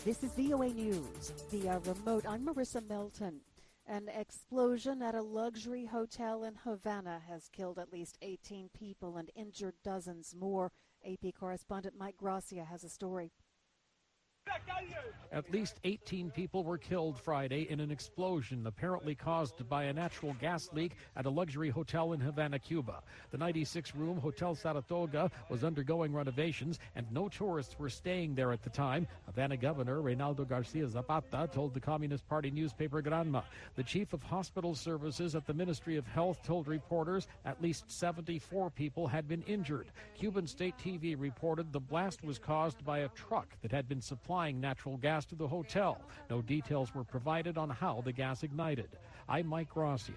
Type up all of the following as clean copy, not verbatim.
This is VOA News via remote. I'm Marissa Melton. An explosion at a luxury hotel in Havana has killed at least 18 people and injured dozens more. AP correspondent Mike Gracia has a story. At least 18 people were killed Friday in an explosion apparently caused by a natural gas leak at a luxury hotel in Havana, Cuba. The 96-room Hotel Saratoga was undergoing renovations and no tourists were staying there at the time. Havana Governor Reynaldo Garcia Zapata told the Communist Party newspaper Granma. The chief of hospital services at the Ministry of Health told reporters at least 74 people had been injured. Cuban state TV reported the blast was caused by a truck that had been supplying natural gas to the hotel. No details were provided on how the gas ignited. I'm Mike Gracia.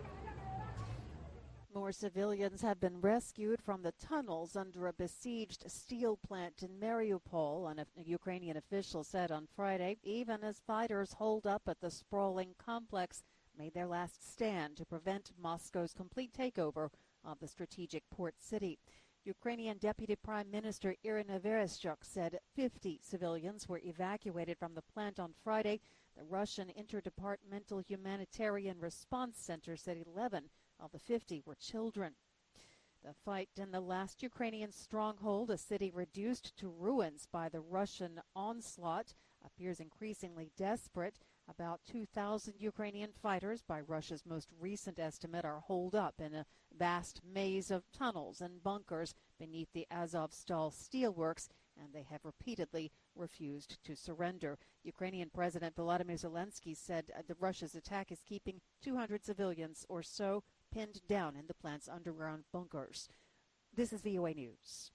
More civilians have been rescued from the tunnels under a besieged steel plant in Mariupol, a Ukrainian official said on Friday, even as fighters holed up at the sprawling complex made their last stand to prevent Moscow's complete takeover of the strategic port city. Ukrainian Deputy Prime Minister Irina Vereshchuk said 50 civilians were evacuated from the plant on Friday. The Russian Interdepartmental Humanitarian Response Center said 11 of the 50 were children. The fight in the last Ukrainian stronghold, a city reduced to ruins by the Russian onslaught, appears increasingly desperate. About 2,000 Ukrainian fighters, by Russia's most recent estimate, are holed up in a vast maze of tunnels and bunkers beneath the Azovstal steelworks, and they have repeatedly refused to surrender. Ukrainian President Volodymyr Zelensky said the Russia's attack is keeping 200 civilians or so pinned down in the plant's underground bunkers. This is VOA News.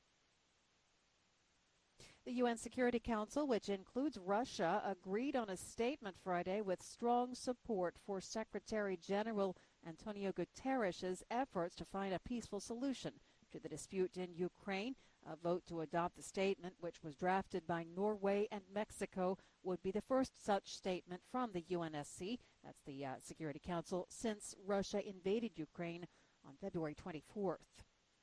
The UN Security Council, which includes Russia, agreed on a statement Friday with strong support for Secretary General Antonio Guterres' efforts to find a peaceful solution to the dispute in Ukraine. A vote to adopt the statement, which was drafted by Norway and Mexico, would be the first such statement from the UNSC, that's the Security Council, since Russia invaded Ukraine on February 24th.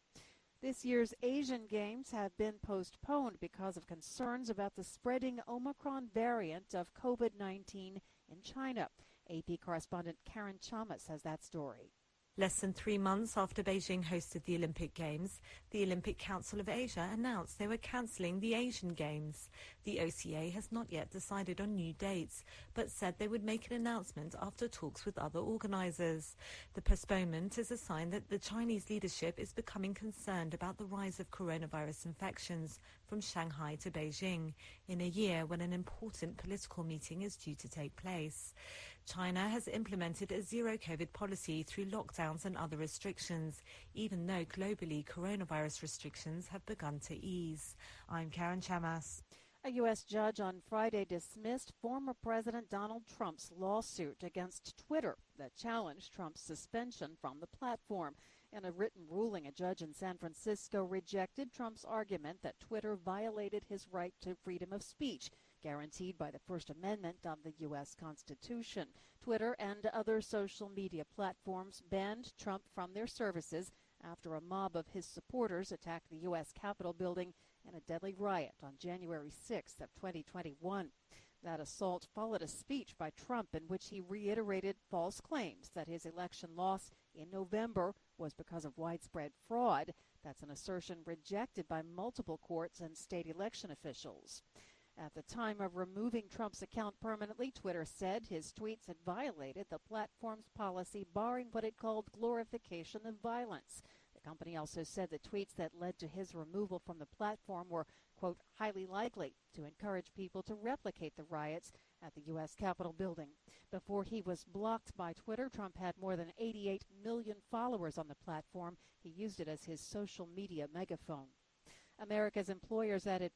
This year's Asian Games have been postponed because of concerns about the spreading Omicron variant of COVID-19 in China. AP correspondent Karen Chamas has that story. Less than 3 months after Beijing hosted the Olympic Games, the Olympic Council of Asia announced they were cancelling the Asian Games. The OCA has not yet decided on new dates, but said they would make an announcement after talks with other organisers. The postponement is a sign that the Chinese leadership is becoming concerned about the rise of coronavirus infections from Shanghai to Beijing in a year when an important political meeting is due to take place. China has implemented a zero-COVID policy through lockdowns and other restrictions, even though globally coronavirus restrictions have begun to ease. I'm Karen Chamas. A U.S. judge on Friday dismissed former President Donald Trump's lawsuit against Twitter that challenged Trump's suspension from the platform. In a written ruling, a judge in San Francisco rejected Trump's argument that Twitter violated his right to freedom of speech, guaranteed by the First Amendment of the U.S. Constitution. Twitter and other social media platforms banned Trump from their services after a mob of his supporters attacked the U.S. Capitol building in a deadly riot on January 6th of 2021. That assault followed a speech by Trump in which he reiterated false claims that his election loss in November was because of widespread fraud. That's an assertion rejected by multiple courts and state election officials. At the time of removing Trump's account permanently, Twitter said his tweets had violated the platform's policy barring what it called glorification of violence. The company also said the tweets that led to his removal from the platform were, quote, highly likely to encourage people to replicate the riots at the U.S. Capitol building. Before he was blocked by Twitter, Trump had more than 88 million followers on the platform. He used it as his social media megaphone. America's employers added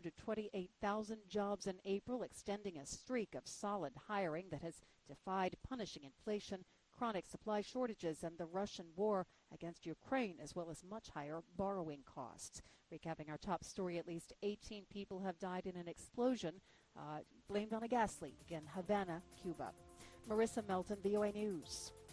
428,000 jobs in April, extending a streak of solid hiring that has defied punishing inflation, chronic supply shortages, and the Russian war against Ukraine, as well as much higher borrowing costs. Recapping our top story, at least 18 people have died in an explosion blamed on a gas leak in Havana, Cuba. Marissa Melton, VOA News.